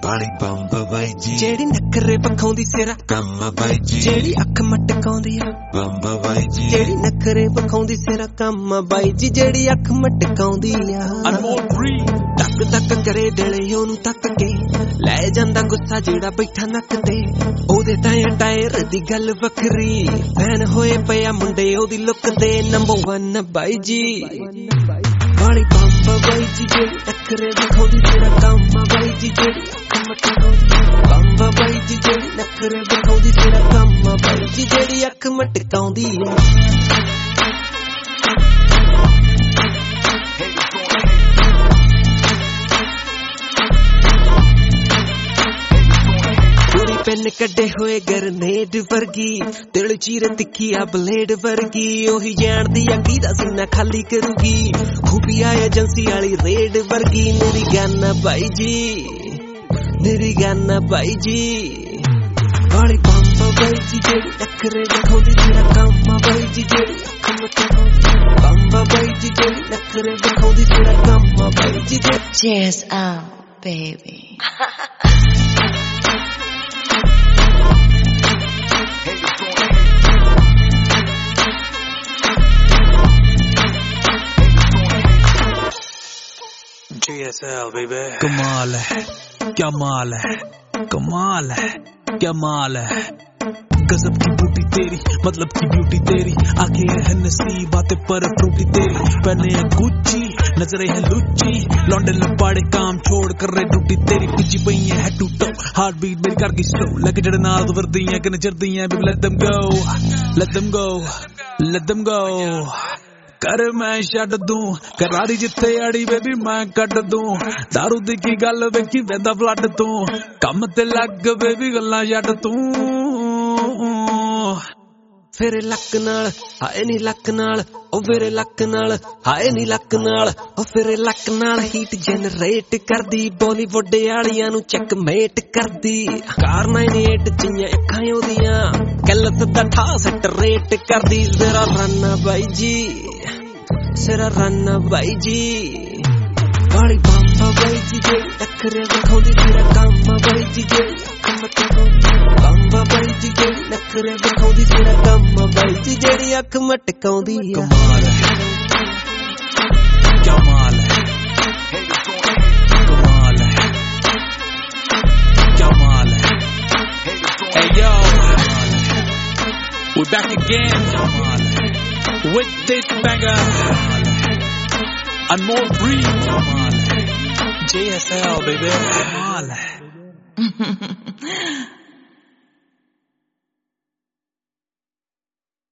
ਬਾਲੀ ਬੰਬ ਬਾਈ ਜੀ ਜਿਹੜੀ ਨਖਰੇ ਪਖਾਉਂਦੀ ਸਿਰਾ ਕੰਮ ਬਾਈ ਜੀ ਜਿਹੜੀ ਅੱਖ ਮਟਕਾਉਂਦੀ ਆ ਬੰਬ ਬਾਈ ਜੀ ਜਿਹੜੀ ਨਖਰੇ ਪਖਾਉਂਦੀ ਸਿਰਾ ਕੰਮ ਬਾਈ ਜੀ ਜਿਹੜੀ ਅੱਖ ਮਟਕਾਉਂਦੀ ਆ ਅਨਮੋਲ ਫ੍ਰੀ ਤੱਕ ਤੱਕ ਕਰੇ ਦਿਲੇ ਉਹਨੂੰ ਤੱਕ ਕੇ ਲੈ ਜਾਂਦਾ ਗੁੱਸਾ ਜਿਹੜਾ ਬੈਠਾ ਨੱਕ ਤੇ ਉਹਦੇ ਟਾਇਰ ਦੀ ਗੱਲ ਵੱਖਰੀ ਫੈਨ ਹੋਏ ਪਿਆ ਮੁੰਡੇ ਉਹਦੀ ਲੁੱਕ ਦੇ ਨੰਬਰ 1 ਬਾਈ ਜੀ ਬਾਲੀ ਬੰਬ ਬਾਈ ਜੀ ਜਿਹੜੀ ਨਖਰੇ ਪਖਾਉਂਦੀ ਸਿਰਾ ਕੰਮ ਬਾਈ ਜੀ ਜਿਹੜੀ ਬੰਬ ਬਾਈ ਜੀ ਜਿਹੜੀ ਨਖਰੇ ਪਖਾਉਂਦੀ ਸਿਰਾ ਕੰਮ ਬਾਈ ਜੀ ਜਿਹੜੀ ਅੱਖ ਮਟਕਾਉਂਦੀ ਆ ਪੈਨ ਕੱਢੇ ਹੋਏ ਗਰਨੇਡ ਵਰਗੀ ਦਿਲ ਚੀਰ ਤਿੱਖੀ ਆ ਬਲੇਡ ਵਰਗੀ ਉਹੀ ਜਾਣਦੀ ਆ ਕਿਹਦਾ ਸੀਨਾ ਖਾਲੀ ਕਰੂਗੀ ਖੂਬੀਆ ਏਜੰਸੀ ਵਾਲੀ ਰੇਡ ਵਰਗੀ ਮੇਰੀ ਗਾਨਾ ਬਾਈ ਜੀ ਮੇਰੀ ਗਾਨਾ ਬਾਈ ਜੀ ਬਾਲੀ ਬੰਬ ਬਾਈ ਜੀ ਜਿਹੜੀ ਨਖਰੇ ਦਿਖਾਉਂਦੀ ਤੇਰਾ ਕੰਮ ਬਾਈ ਜੀ ਜਿਹੜੀ ਅੱਖ ਮਟਕਾਉਂਦੀ ਬੰਬ ਬਾਈ ਜੀ ਜਿਹੜੀ ਨਖਰੇ ਦਿਖਾਉਂਦੀ ਤੇਰਾ ਕੰਮ ਬਾਈ ਜੀ Cheers out, baby. JSL baby कमाल है क्या माल है कमाल है क्या माल है गजब की बूटी तेरी मतलब की ब्यूटी तेरी आंखें है नसीब बातें पर फ्रूटी तेरी पहने है गुच्ची नजरें है लुच्ची लौंडे लपाड़े काम छोड़ कर रहे ड्यूटी तेरी पिची पई है head to toe heartbeat मेरी कर गई स्लो लगे जड़े नाल तो वर्दी है कि नजरदी है baby let them go let them go let them go कर मैं छड्ड दूं करारी जिथे अड़ी बेबी मैं कट दूं दारू दी की गल वेखी वेंदा फ्लड तू कम ते लग बेबी गल्लां छड्ड तू फिर लक नाल हाए नी लक नाल ओ फिर लक नाल हाए नी लक नाल ओ फिर लक नाल हीट जनरेट करदी बॉलीवुड वालियां नु चेकमेट करदी कार 98 जियां अखां ओदियां कलत दा ठा सट रेट करदी जरा रन बाई जी सिरा run by ji Bali Bamb by जी ਜਿਹੜੀ ਨਖਰੇ ਦਿਖਾਉਂਦੀ ਤੇਰਾ ਕੰਮ ਬਾਈ ਜੀ ਜਿਹੜੀ ਅੱਖ ਮਟਕਾਉਂਦੀ ਬੰਬ ਬਾਈ ਜੀ ਜਿਹੜੀ ਨਖਰੇ ਦਿਖਾਉਂਦੀ ਤੇਰਾ ਕੰਮ ਬਾਈ ਜੀ ਜਿਹੜੀ ਅੱਖ ਮਟਕਾਉਂਦੀ ਆ कमाल है कमाल है कमाल है hey yo we're back again कमाल है with this banger and more free कमाल है JSL baby कमाल है